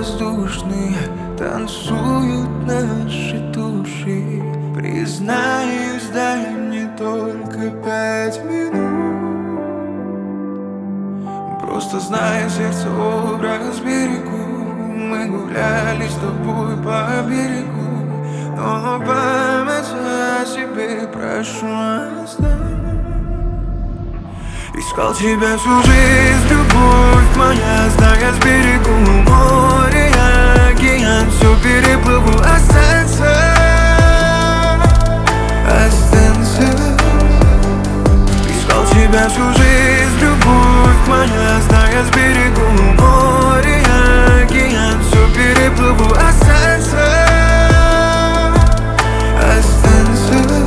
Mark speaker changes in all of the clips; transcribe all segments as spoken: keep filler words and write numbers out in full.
Speaker 1: воздушные танцуют наши души. Признаюсь, дай мне только пять минут. Просто знаю, сердце образ берегу. Мы гуляли с тобой по берегу, но память о себе прошу оставь. Искал тебя всю жизнь, любовь моя, зная с берегу море, океан, все переплыву, останься, останься. Искал тебя всю жизнь, любовь моя, зная с берегу море, океан, все переплыву, останься, останься.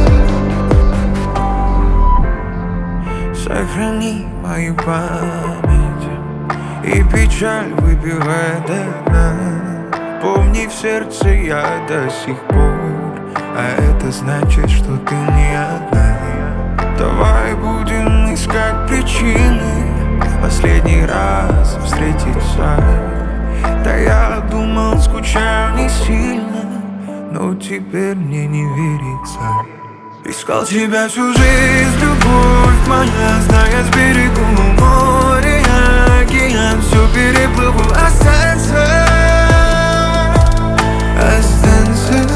Speaker 1: Сохрани мою память и печаль выпивай до дна. Помни, в сердце я до сих пор, а это значит, что ты не одна. Давай будем искать причины в последний раз встретиться. Да я думал, скучал не сильно, но теперь мне не верится. Искал тебя всю жизнь, любовь моя, зная с берегу море, океан, все переплыву, останься, останься.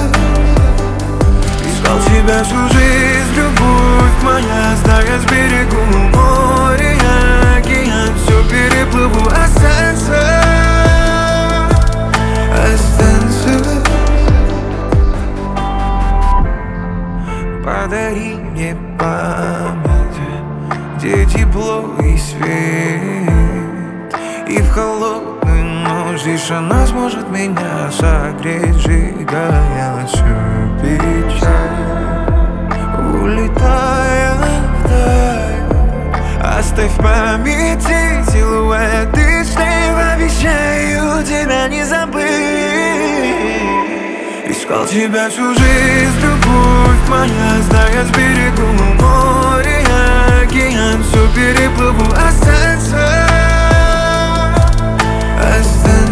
Speaker 1: Искал тебя всю жизнь, любовь моя, зная с берегу море, океан, все переплыву, останься, останься. Подари мне память, где тепло и свет, и в холодную ночь тишина сможет меня согреть, сжигая всю печаль. Улетая вдаль, оставь в памяти силуэты снег, обещаю тебя не забыть. Искал тебя всю жизнь, любовь моя, зная с берегу море, океан, все переплыву, останься, останься.